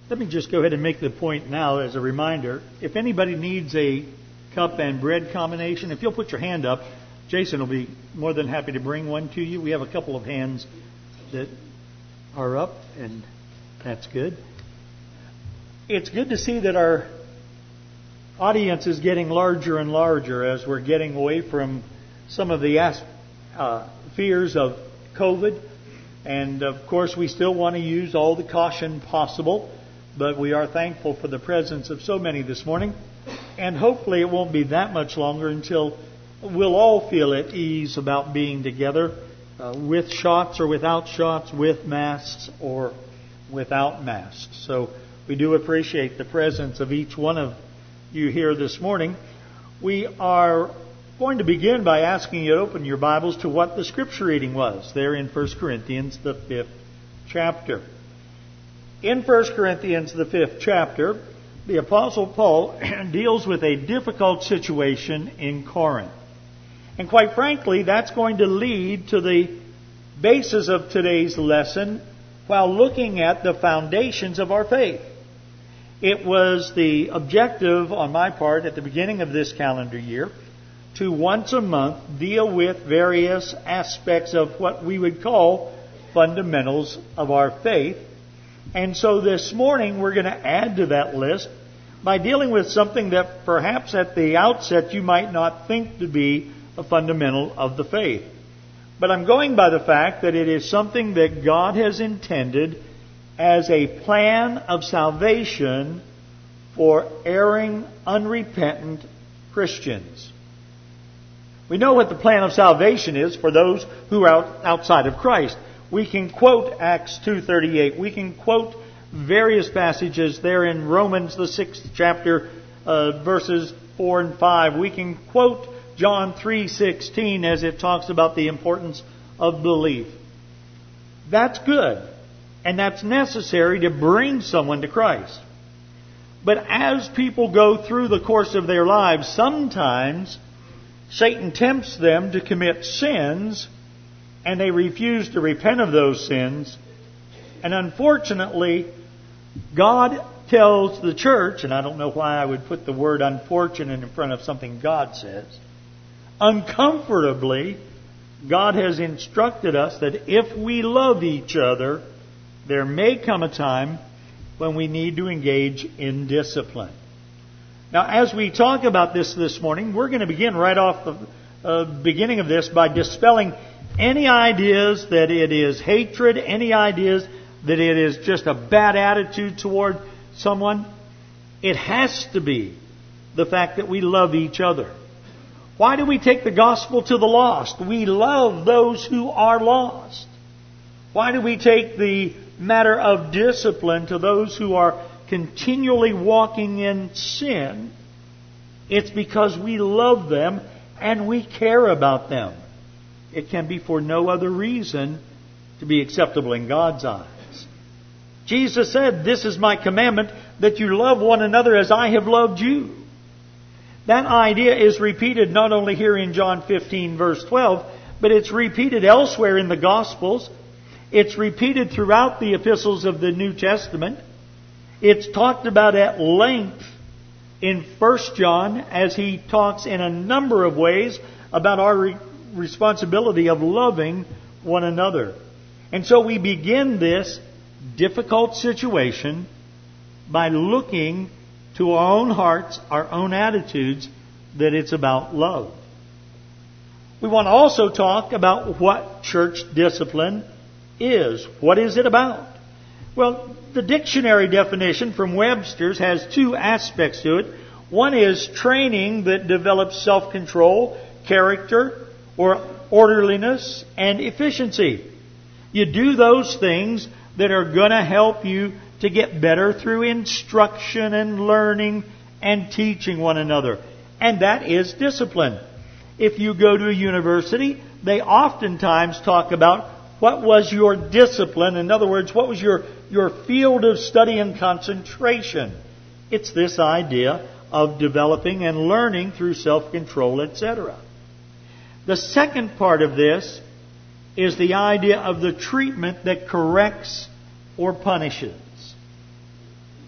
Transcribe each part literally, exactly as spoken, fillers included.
Let me just go ahead and make the point now as a reminder. If anybody needs a cup and bread combination, if you'll put your hand up, Jason will be more than happy to bring one to you. We have a couple of hands that are up, and that's good. It's good to see that our audience is getting larger and larger as we're getting away from some of the uh, fears of COVID. And, of course, we still want to use all the caution possible, but we are thankful for the presence of so many this morning. And hopefully it won't be that much longer until we'll all feel at ease about being together, uh, with shots or without shots, with masks or without masks. So we do appreciate the presence of each one of you here this morning. We are going to begin by asking you to open your Bibles to what the Scripture reading was there in First Corinthians, the fifth chapter. In First Corinthians, the fifth chapter, the Apostle Paul deals with a difficult situation in Corinth. And quite frankly, that's going to lead to the basis of today's lesson while looking at the foundations of our faith. It was the objective on my part at the beginning of this calendar year to once a month deal with various aspects of what we would call fundamentals of our faith. And so this morning we're going to add to that list by dealing with something that perhaps at the outset you might not think to be a fundamental of the faith. But I'm going by the fact that it is something that God has intended as a plan of salvation for erring, unrepentant Christians. We know what the plan of salvation is for those who are out, outside of Christ. We can quote Acts two thirty-eight. We can quote various passages there in Romans, the sixth chapter, uh, verses four and five. We can quote John three sixteen as it talks about the importance of belief. That's good. And that's necessary to bring someone to Christ. But as people go through the course of their lives, sometimes Satan tempts them to commit sins, and they refuse to repent of those sins. And unfortunately, God tells the church, and I don't know why I would put the word unfortunate in front of something God says, uncomfortably, God has instructed us that if we love each other, there may come a time when we need to engage in discipline. Now, as we talk about this this morning, we're going to begin right off the uh, beginning of this by dispelling any ideas that it is hatred, any ideas that it is just a bad attitude toward someone. It has to be the fact that we love each other. Why do we take the gospel to the lost? We love those who are lost. Why do we take the matter of discipline to those who are continually walking in sin? It's because we love them and we care about them. It can be for no other reason to be acceptable in God's eyes. Jesus said, "This is my commandment, that you love one another as I have loved you." That idea is repeated not only here in John fifteen, verse twelve, but it's repeated elsewhere in the Gospels. It's repeated throughout the epistles of the New Testament. It's talked about at length in First John as he talks in a number of ways about our re- responsibility of loving one another. And so we begin this difficult situation by looking to our own hearts, our own attitudes, that it's about love. We want to also talk about what church discipline is. What is it about? Well, the dictionary definition from Webster's has two aspects to it. One is training that develops self-control, character, or orderliness, and efficiency. You do those things that are going to help you to get better through instruction and learning and teaching one another. And that is discipline. If you go to a university, they oftentimes talk about what was your discipline. In other words, what was your, your field of study and concentration? It's this idea of developing and learning through self-control, et cetera. The second part of this is the idea of the treatment that corrects or punishes.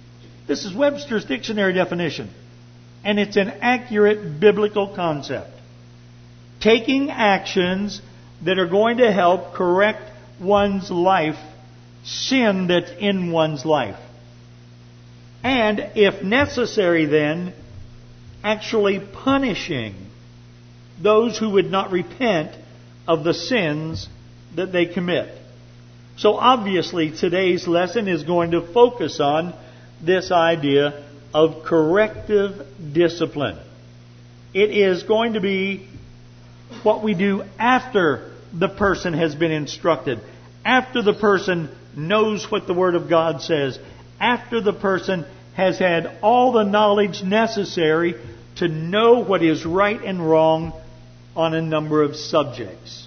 This is Webster's dictionary definition. And it's an accurate biblical concept. Taking actions that are going to help correct one's life, sin that's in one's life. And, if necessary then, actually punishing those who would not repent of the sins that they commit. So obviously today's lesson is going to focus on this idea of corrective discipline. It is going to be what we do after the person has been instructed, after the person knows what the Word of God says, after the person has had all the knowledge necessary to know what is right and wrong on a number of subjects.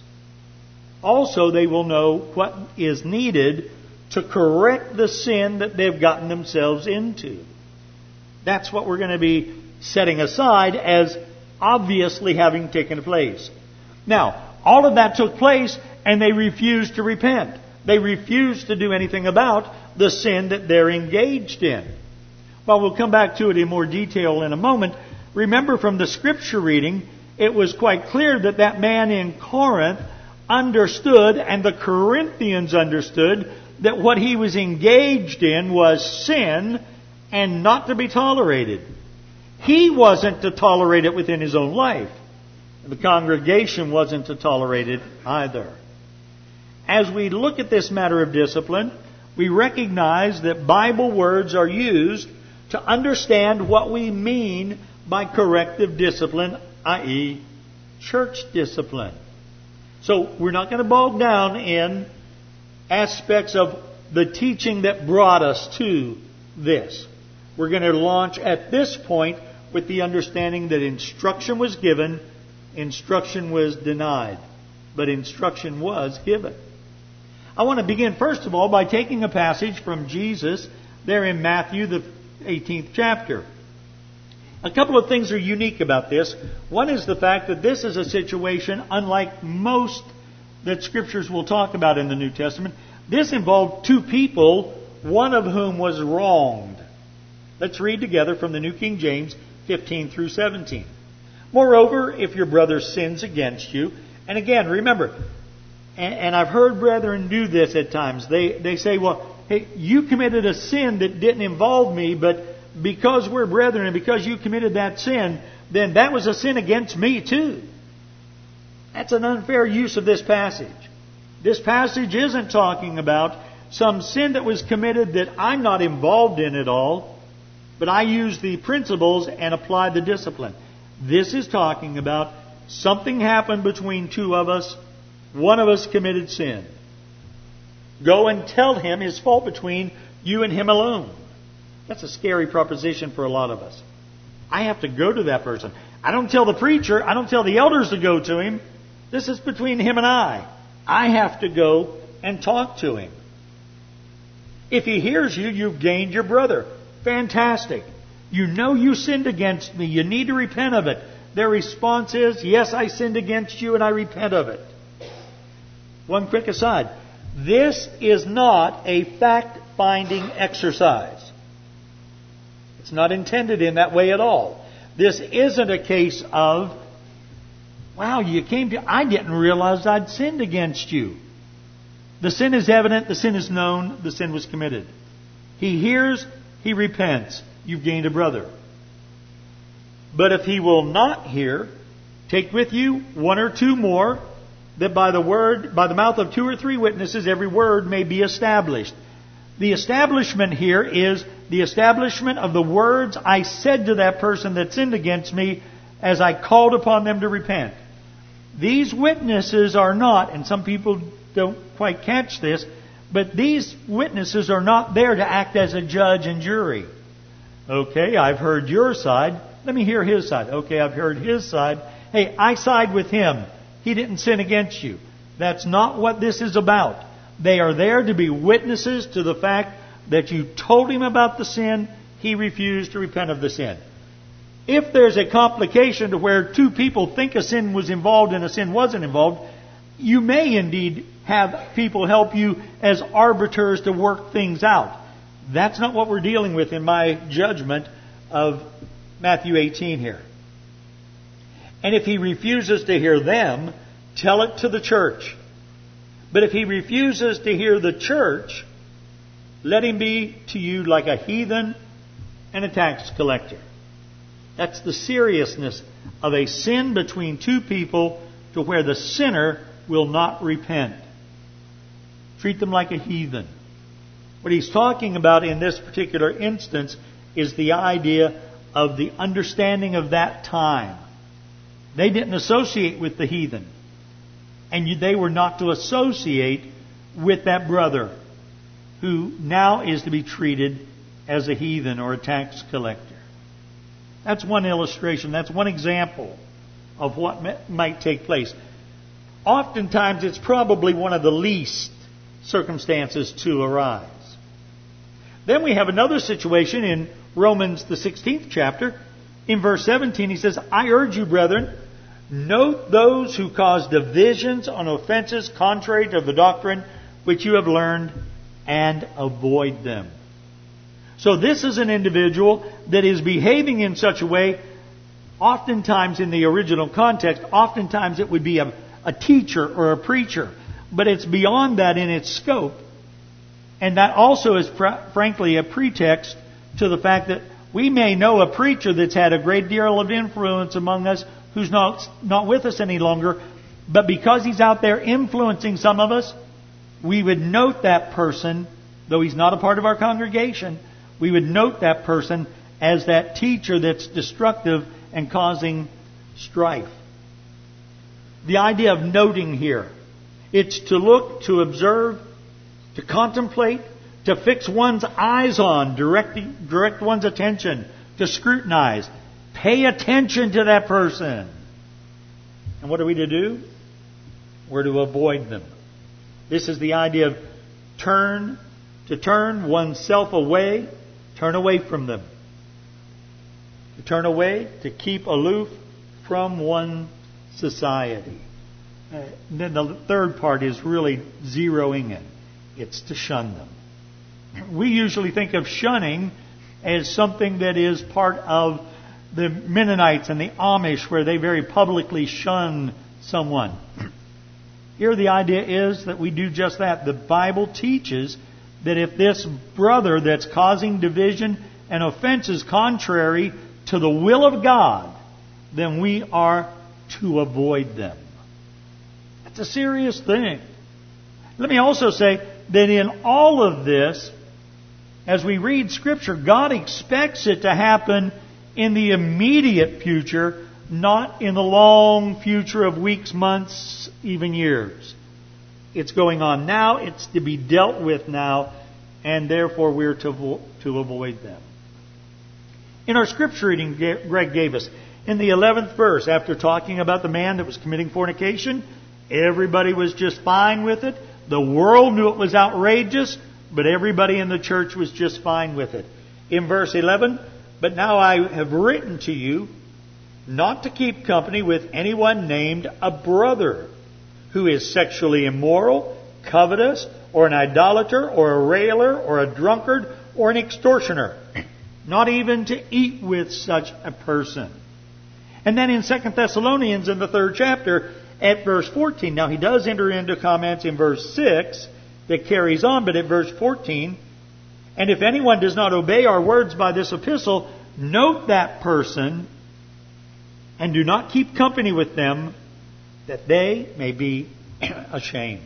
Also, they will know what is needed to correct the sin that they've gotten themselves into. That's what we're going to be setting aside as obviously having taken place. Now, all of that took place, and they refused to repent. They refused to do anything about the sin that they're engaged in. Well, we'll come back to it in more detail in a moment. Remember from the scripture reading, it was quite clear that that man in Corinth understood, and the Corinthians understood, that what he was engaged in was sin and not to be tolerated. He wasn't to tolerate it within his own life. The congregation wasn't to tolerate it either. As we look at this matter of discipline, we recognize that Bible words are used to understand what we mean by corrective discipline, that is, church discipline. So we're not going to bog down in aspects of the teaching that brought us to this. We're going to launch at this point with the understanding that instruction was given, instruction was denied, but instruction was given. I want to begin first of all by taking a passage from Jesus there in Matthew, the eighteenth chapter. A couple of things are unique about this. One is the fact that this is a situation unlike most that Scriptures will talk about in the New Testament. This involved two people, one of whom was wronged. Let's read together from the New King James, fifteen through seventeen. Moreover, if your brother sins against you, and again, remember, and, and I've heard brethren do this at times. They, they say, well, hey, you committed a sin that didn't involve me, but because we're brethren and because you committed that sin, then that was a sin against me too. That's an unfair use of this passage. This passage isn't talking about some sin that was committed that I'm not involved in at all, but I use the principles and apply the discipline. This is talking about something happened between two of us. One of us committed sin. Go and tell him his fault between you and him alone. That's a scary proposition for a lot of us. I have to go to that person. I don't tell the preacher. I don't tell the elders to go to him. This is between him and I. I have to go and talk to him. If he hears you, you've gained your brother. Fantastic. You know you sinned against me. You need to repent of it. Their response is, yes, I sinned against you and I repent of it. One quick aside. This is not a fact-finding exercise. It's not intended in that way at all. This isn't a case of, wow, you came to, I didn't realize I'd sinned against you. The sin is evident, the sin is known, the sin was committed. He hears, he repents. You've gained a brother. But if he will not hear, take with you one or two more, that by the word, by the mouth of two or three witnesses, every word may be established. The establishment here is the establishment of the words I said to that person that sinned against me as I called upon them to repent. These witnesses are not, and some people don't quite catch this, but these witnesses are not there to act as a judge and jury. Okay, I've heard your side. Let me hear his side. Okay, I've heard his side. Hey, I side with him. He didn't sin against you. That's not what this is about. They are there to be witnesses to the fact that you told him about the sin, he refused to repent of the sin. If there's a complication to where two people think a sin was involved and a sin wasn't involved, you may indeed have people help you as arbiters to work things out. That's not what we're dealing with in my judgment of Matthew eighteen here. And if he refuses to hear them, tell it to the church. But if he refuses to hear the church, let him be to you like a heathen and a tax collector. That's the seriousness of a sin between two people to where the sinner will not repent. Treat them like a heathen. What he's talking about in this particular instance is the idea of the understanding of that time. They didn't associate with the heathen. And they were not to associate with that brother who now is to be treated as a heathen or a tax collector. That's one illustration. That's one example of what might take place. Oftentimes, it's probably one of the least circumstances to arise. Then we have another situation in Romans, the sixteenth chapter. In verse seventeen, he says, I urge you, brethren, note those who cause divisions on offenses contrary to the doctrine which you have learned, and avoid them. So this is an individual that is behaving in such a way, oftentimes in the original context, oftentimes it would be a, a teacher or a preacher. But it's beyond that in its scope. And that also is fr- frankly a pretext to the fact that we may know a preacher that's had a great deal of influence among us who's not, not with us any longer. But because he's out there influencing some of us, we would note that person, though he's not a part of our congregation, we would note that person as that teacher that's destructive and causing strife. The idea of noting here, it's to look, to observe, to contemplate, to fix one's eyes on, direct, direct one's attention, to scrutinize. Pay attention to that person. And what are we to do? We're to avoid them. This is the idea of turn, to turn oneself away, turn away from them. To turn away, to keep aloof from one society. Uh, then the third part is really zeroing in. It's to shun them. We usually think of shunning as something that is part of the Mennonites and the Amish, where they very publicly shun someone. Here the idea is that we do just that. The Bible teaches that if this brother that's causing division and offenses contrary to the will of God, then we are to avoid them. That's a serious thing. Let me also say that in all of this, as we read Scripture, God expects it to happen in the immediate future, not in the long future of weeks, months, even years. It's going on now. It's to be dealt with now, and therefore we're to, avo- to avoid them. In our Scripture reading Greg gave us, in the eleventh verse, after talking about the man that was committing fornication, everybody was just fine with it. The world knew it was outrageous, but everybody in the church was just fine with it. In verse eleven, but now I have written to you not to keep company with anyone named a brother who is sexually immoral, covetous, or an idolater, or a railer, or a drunkard, or an extortioner. Not even to eat with such a person. And then in Second Thessalonians, in the third chapter, at verse fourteen, now he does enter into comments in verse six that carries on, but at verse fourteen, and if anyone does not obey our words by this epistle, note that person and do not keep company with them, that they may be ashamed.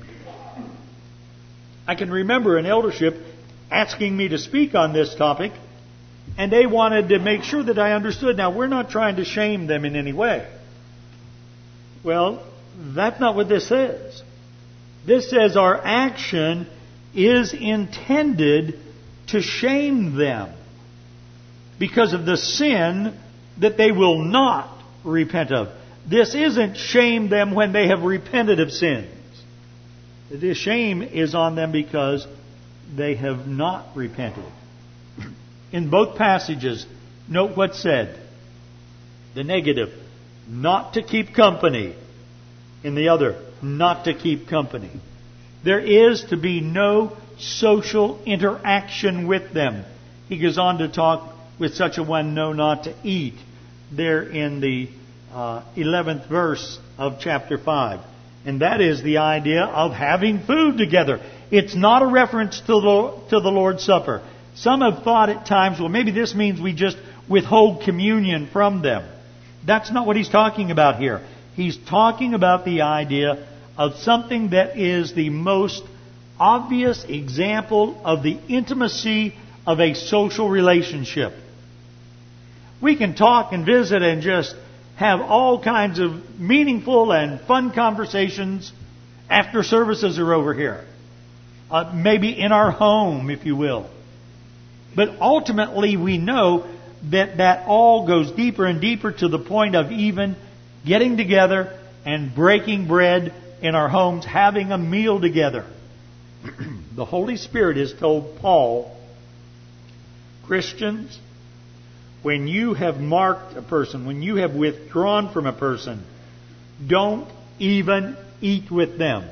I can remember an eldership asking me to speak on this topic, and they wanted to make sure that I understood. Now, we're not trying to shame them in any way. Well, that's not what this says. This says our action is intended to shame them because of the sin that they will not repent of. This isn't shame them when they have repented of sins. The shame is on them because they have not repented. In both passages, note what's said. The negative, not to keep company. In the other, not to keep company. There is to be no social interaction with them. He goes on to talk, with such a one know not to eat, there in the uh, eleventh verse of chapter five. And that is the idea of having food together. It's not a reference to the, to the Lord's Supper. Some have thought at times, well, maybe this means we just withhold communion from them. That's not what he's talking about here. He's talking about the idea of something that is the most obvious example of the intimacy of a social relationship. We can talk and visit and just have all kinds of meaningful and fun conversations after services are over here. Uh, maybe in our home, if you will. But ultimately we know that that all goes deeper and deeper to the point of even getting together and breaking bread in our homes, having a meal together. The Holy Spirit has told Paul, Christians, when you have marked a person, when you have withdrawn from a person, don't even eat with them.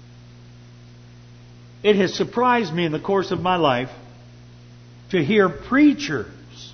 It has surprised me in the course of my life to hear preachers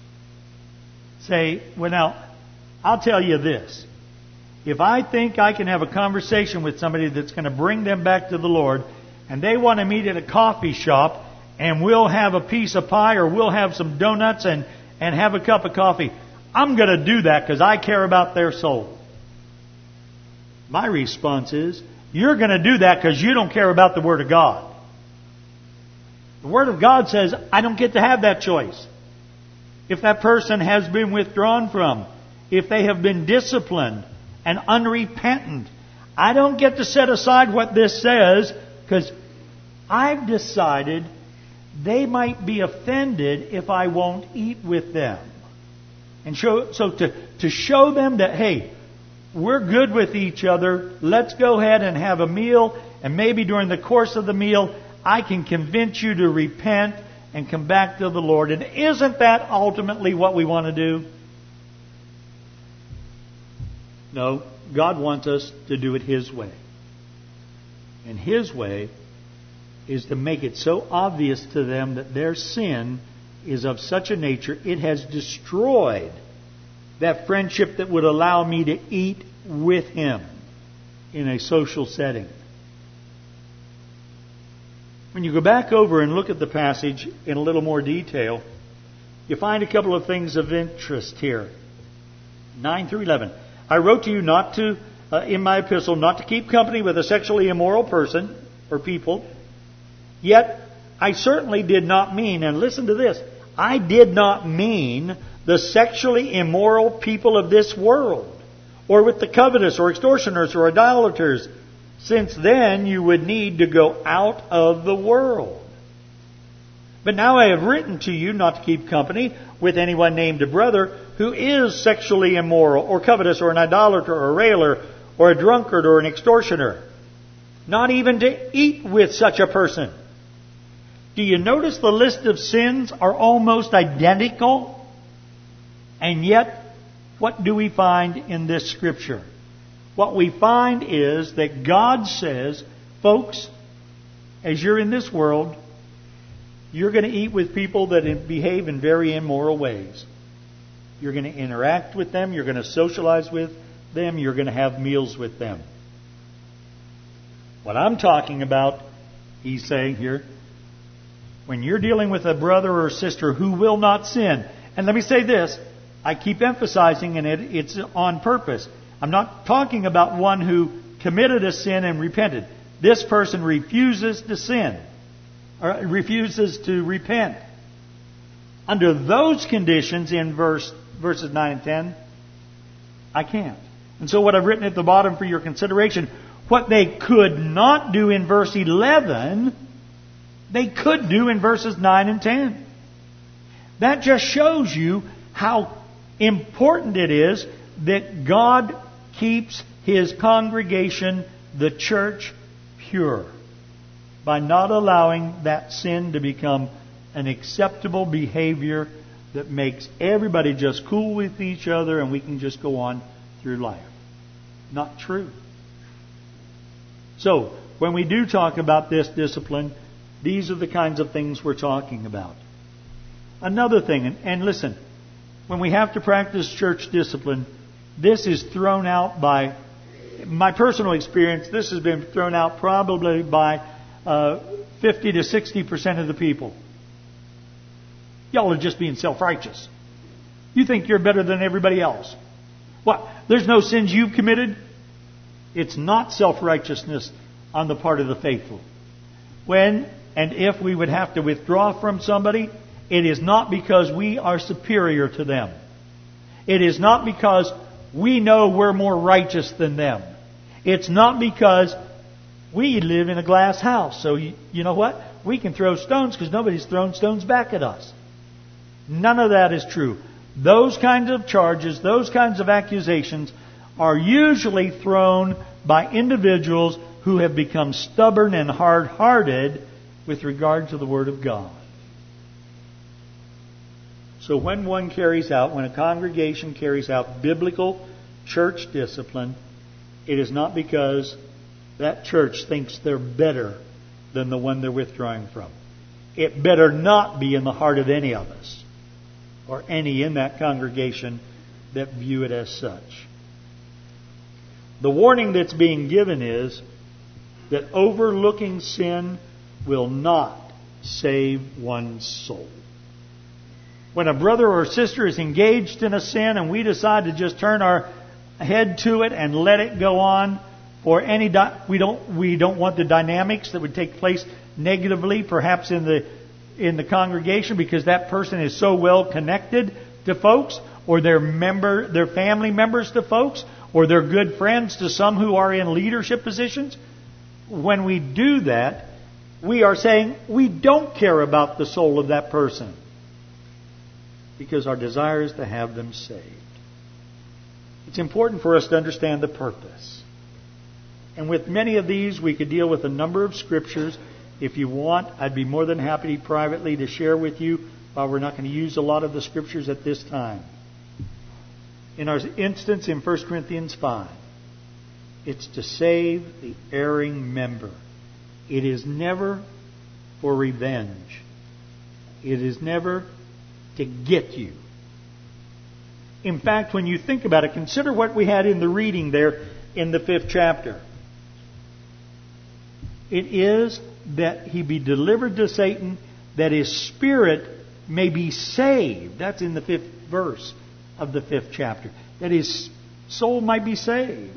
say, well now, I'll tell you this. If I think I can have a conversation with somebody that's going to bring them back to the Lord, and they want to meet at a coffee shop, and we'll have a piece of pie or we'll have some donuts and, and have a cup of coffee, I'm going to do that because I care about their soul. My response is, you're going to do that because you don't care about the Word of God. The Word of God says, I don't get to have that choice. If that person has been withdrawn from, if they have been disciplined and unrepentant, I don't get to set aside what this says because I've decided they might be offended if I won't eat with them. And show, so to, to show them that, hey, we're good with each other, let's go ahead and have a meal, and maybe during the course of the meal, I can convince you to repent and come back to the Lord. And isn't that ultimately what we want to do? No, God wants us to do it His way. And His way is to make it so obvious to them that their sin is of such a nature, it has destroyed that friendship that would allow me to eat with Him in a social setting. When you go back over and look at the passage in a little more detail, you find a couple of things of interest here. nine through eleven. I wrote to you not to, uh, in my epistle, not to keep company with a sexually immoral person or people. Yet, I certainly did not mean, and listen to this, I did not mean the sexually immoral people of this world, or with the covetous, or extortioners, or idolaters, since then you would need to go out of the world. But now I have written to you not to keep company with anyone named a brother who is sexually immoral, or covetous, or an idolater, or a railer, or a drunkard, or an extortioner. Not even to eat with such a person. Do you notice the list of sins are almost identical? And yet, what do we find in this scripture? What we find is that God says, folks, as you're in this world, you're going to eat with people that behave in very immoral ways. You're going to interact with them. You're going to socialize with them. You're going to have meals with them. What I'm talking about, he's saying here, when you're dealing with a brother or sister who will not sin, and let me say this, I keep emphasizing, and it, it's on purpose. I'm not talking about one who committed a sin and repented. This person refuses to sin, or refuses to repent. Under those conditions in verse verses nine and ten, I can't. And so what I've written at the bottom for your consideration, what they could not do in verse eleven, they could do in verses nine and ten. That just shows you how important it is that God keeps His congregation, the church, pure by not allowing that sin to become an acceptable behavior that makes everybody just cool with each other and we can just go on through life. Not true. So, when we do talk about this discipline, These are the kinds of things we're talking about. Another thing, and, and listen, when we have to practice church discipline, this is thrown out by, my personal experience, this has been thrown out probably by uh, fifty to sixty percent of the people. Y'all are just being self-righteous. You think you're better than everybody else. What? There's no sins you've committed? It's not self-righteousness on the part of the faithful. When and if we would have to withdraw from somebody, it is not because we are superior to them. It is not because we know we're more righteous than them. It's not because we live in a glass house. So you, you know what? We can throw stones because nobody's thrown stones back at us. None of that is true. Those kinds of charges, those kinds of accusations are usually thrown by individuals who have become stubborn and hard-hearted with regard to the Word of God. So when one carries out, when a congregation carries out biblical church discipline, it is not because that church thinks they're better than the one they're withdrawing from. It better not be in the heart of any of us, or any in that congregation that view it as such. The warning that's being given is that overlooking sin will not save one's soul. When a brother or sister is engaged in a sin and we decide to just turn our head to it and let it go on for any di- we don't we don't want the dynamics that would take place negatively perhaps in the in the congregation because that person is so well connected to folks, or their member their family members to folks, or they're good friends to some who are in leadership positions. When we do that, we are saying we don't care about the soul of that person, because our desire is to have them saved. It's important for us to understand the purpose. And with many of these, we could deal with a number of scriptures. If you want, I'd be more than happy privately to share with you, while we're not going to use a lot of the scriptures at this time. In our instance in First Corinthians five, it's to save the erring member. It is never for revenge. It is never to get you. In fact, when you think about it, consider what we had in the reading there in the fifth chapter. It is that he be delivered to Satan, that his spirit may be saved. That's in the fifth verse of the fifth chapter. That his soul might be saved.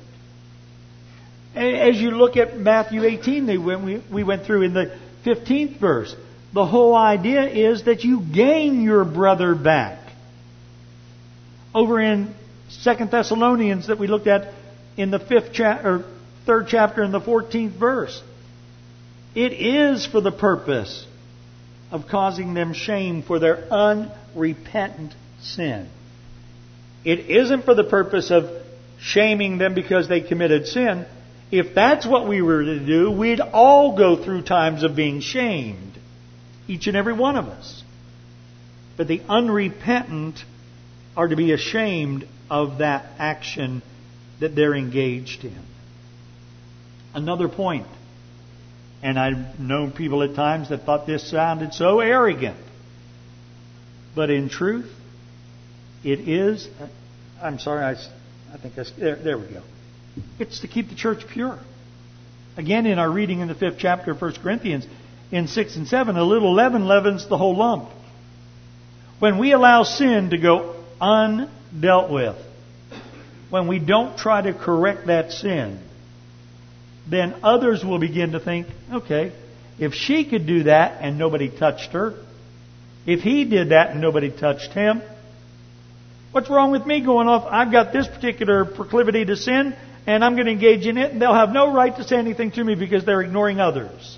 As you look at Matthew eighteen, we went through in the fifteenth verse, the whole idea is that you gain your brother back. Over in Second Thessalonians that we looked at in the fifth chapter, or third chapter in the fourteenth verse, it is for the purpose of causing them shame for their unrepentant sin. It isn't for the purpose of shaming them because they committed sin. If that's what we were to do, we'd all go through times of being shamed. Each and every one of us. But the unrepentant are to be ashamed of that action that they're engaged in. Another point. And I've known people at times that thought this sounded so arrogant. But in truth, it is... I'm sorry, I, I think that's... There, there we go. It's to keep the church pure. Again, in our reading in the fifth chapter of First Corinthians, in six and seven, a little leaven leavens the whole lump. When we allow sin to go undealt with, when we don't try to correct that sin, then others will begin to think, okay, if she could do that and nobody touched her, if he did that and nobody touched him, what's wrong with me going off? I've got this particular proclivity to sin, and I'm going to engage in it, and they'll have no right to say anything to me because they're ignoring others.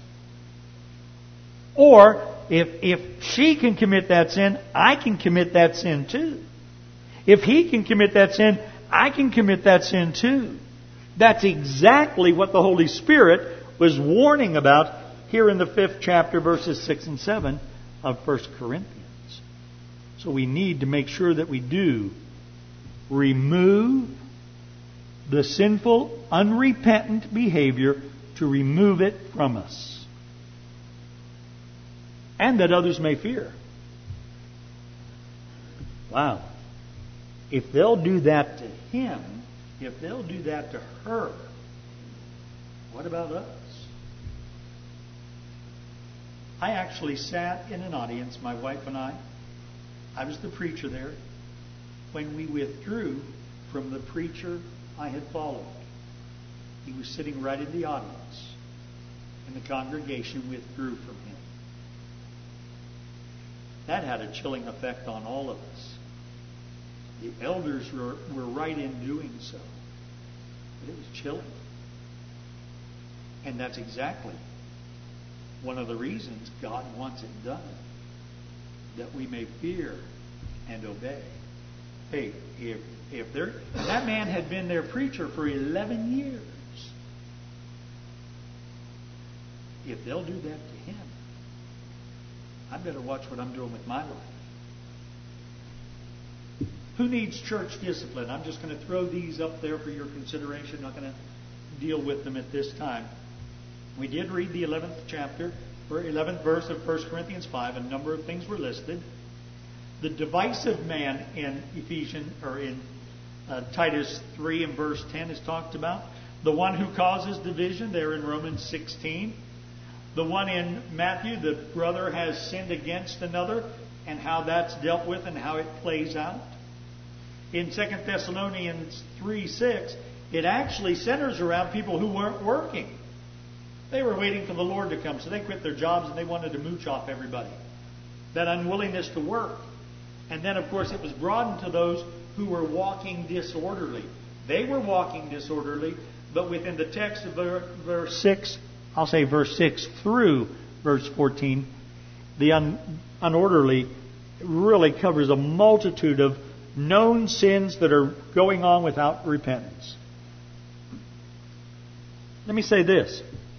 Or, if if she can commit that sin, I can commit that sin too. If he can commit that sin, I can commit that sin too. That's exactly what the Holy Spirit was warning about here in the fifth chapter, verses six and seven of First Corinthians. So we need to make sure that we do remove the sinful, unrepentant behavior, to remove it from us. and that others may fear. Wow. If they'll do that to him, if they'll do that to her, what about us? I actually sat in an audience, my wife and I. I was the preacher there when we withdrew from the preacher I had followed. He was sitting right in the audience, and the congregation withdrew from him. That had a chilling effect on all of us. The elders were, were right in doing so. But it was chilling. And that's exactly one of the reasons God wants it done. That we may fear and obey. Hey, if if there that man had been their preacher for eleven years, if they'll do that to him, I better watch what I'm doing with my life. Who needs church discipline? I'm just going to throw these up there for your consideration. I'm not going to deal with them at this time. We did read the eleventh chapter, or eleventh verse of First Corinthians five. A number of things were listed. The divisive man in Ephesians, or in uh, Titus three and verse ten is talked about. The one who causes division, there in Romans sixteen. The one in Matthew, the brother has sinned against another, and how that's dealt with and how it plays out. In Second Thessalonians three six, it actually centers around people who weren't working. They were waiting for the Lord to come, so they quit their jobs and they wanted to mooch off everybody. That unwillingness to work. And then, of course, it was broadened to those who were walking disorderly. They were walking disorderly, but within the text of verse six, I'll say verse six through verse fourteen, the un- unorderly really covers a multitude of known sins that are going on without repentance. Let me say this.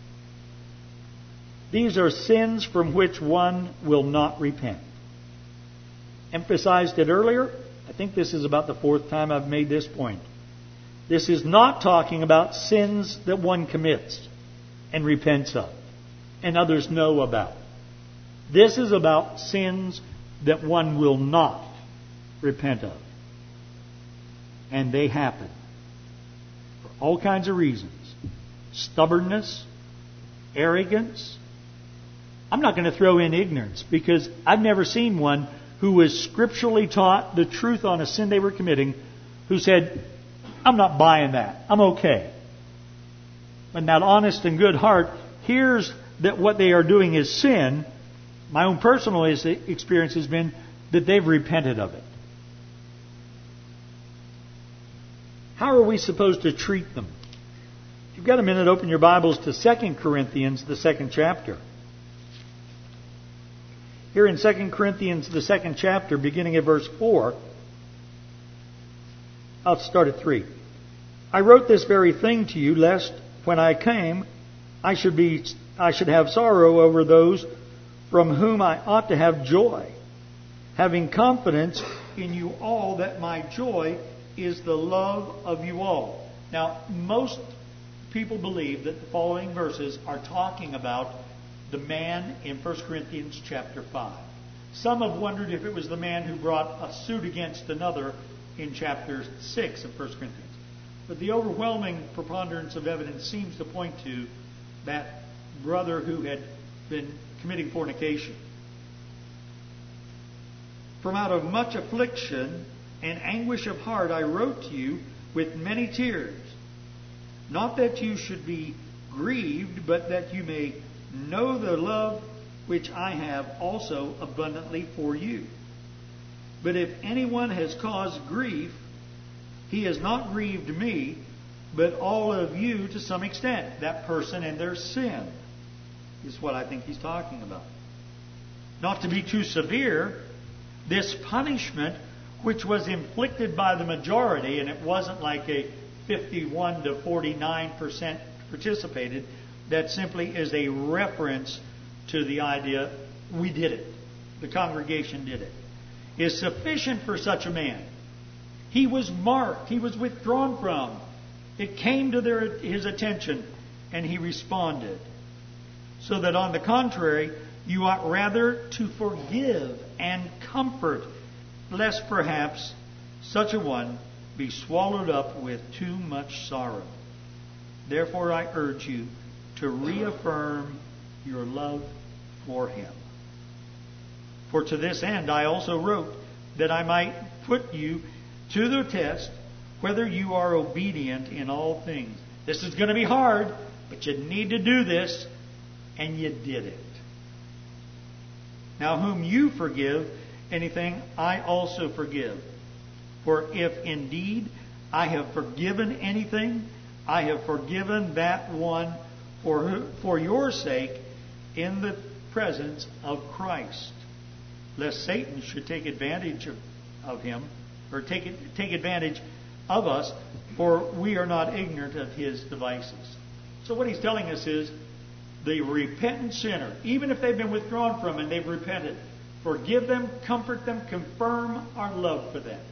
These are sins from which one will not repent. Emphasized it earlier. I think this is about the fourth time I've made this point. This is not talking about sins that one commits and repents of and others know about. This is about sins that one will not repent of. And they happen for all kinds of reasons. Stubbornness, arrogance. I'm not going to throw in ignorance, because I've never seen one who was scripturally taught the truth on a sin they were committing who said, I'm not buying that. I'm okay. When that honest and good heart hears that what they are doing is sin, my own personal experience has been that they've repented of it. How are we supposed to treat them? If you've got a minute, open your Bibles to Second Corinthians, the second chapter. Here in Second Corinthians, the second chapter, beginning at verse four, I'll start at three. I wrote this very thing to you, lest when I came, I should be, I should have sorrow over those from whom I ought to have joy, having confidence in you all that my joy is the love of you all. Now, most people believe that the following verses are talking about the man in First Corinthians chapter five. Some have wondered if it was the man who brought a suit against another in chapter six of First Corinthians. But the overwhelming preponderance of evidence seems to point to that brother who had been committing fornication. From out of much affliction and anguish of heart I wrote to you with many tears, not that you should be grieved, but that you may know the love which I have also abundantly for you. But if anyone has caused grief, he has not grieved me, but all of you to some extent. That person and their sin is what I think he's talking about. Not to be too severe, this punishment, which was inflicted by the majority, and it wasn't like a fifty-one to forty-nine percent participated, that simply is a reference to the idea, we did it. The congregation did it. Is sufficient for such a man. He was marked. He was withdrawn from. It came to their, his attention, and he responded. So that on the contrary, you ought rather to forgive and comfort, lest perhaps such a one be swallowed up with too much sorrow. Therefore I urge you to reaffirm your love for him. For to this end I also wrote, that I might put you to the test whether you are obedient in all things. This is going to be hard, but you need to do this, and you did it. Now whom you forgive anything, I also forgive. For if indeed I have forgiven anything, I have forgiven that one for, for your sake in the presence of Christ, lest Satan should take advantage of, of him, or take take advantage of us, for we are not ignorant of his devices. So what he's telling us is, the repentant sinner, even if they've been withdrawn from and they've repented, forgive them, comfort them, confirm our love for them.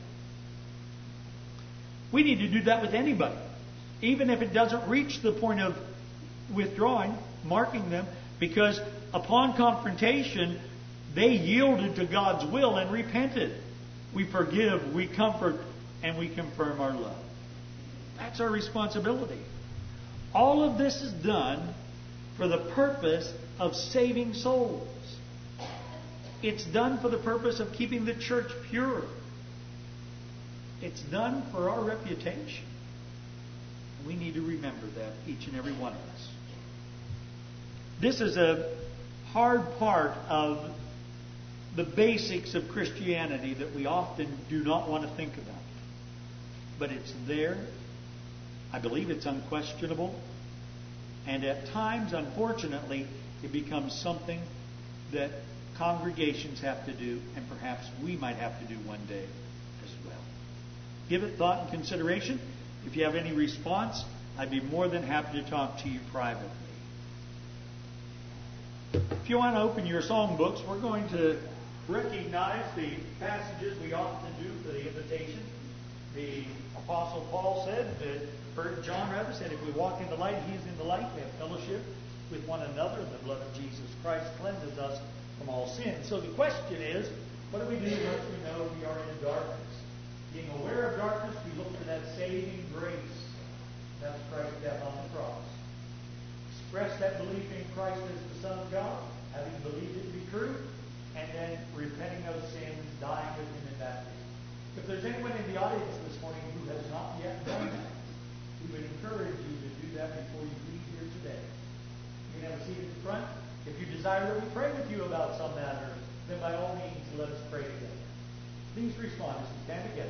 We need to do that with anybody, even if it doesn't reach the point of withdrawing, marking them, because upon confrontation, they yielded to God's will and repented. We forgive, we comfort, and we confirm our love. That's our responsibility. All of this is done for the purpose of saving souls. It's done for the purpose of keeping the church pure. It's done for our reputation. We need to remember that, each and every one of us. This is a hard part of the basics of Christianity that we often do not want to think about. But it's there. I believe it's unquestionable. And at times, unfortunately, it becomes something that congregations have to do, and perhaps we might have to do one day as well. Give it thought and consideration. If you have any response, I'd be more than happy to talk to you privately. If you want to open your songbooks, we're going to recognize the passages we often do for the invitation. The Apostle Paul said, or John rather said, if we walk in the light, he is in the light. We have fellowship with one another. The blood of Jesus Christ cleanses us from all sin. So the question is, what do we do once we know we are in darkness? Being aware of darkness, we look for that saving grace. That's Christ's death on the cross. Express that belief in Christ as the Son of God, having believed it to be true, and then repenting of sins, dying with him in baptism. If there's anyone in the audience this morning who has not yet done that, we would encourage you to do that before you leave here today. You can have a seat at the front. If you desire that we pray with you about some matter, then by all means, let us pray together. Please respond as we stand together.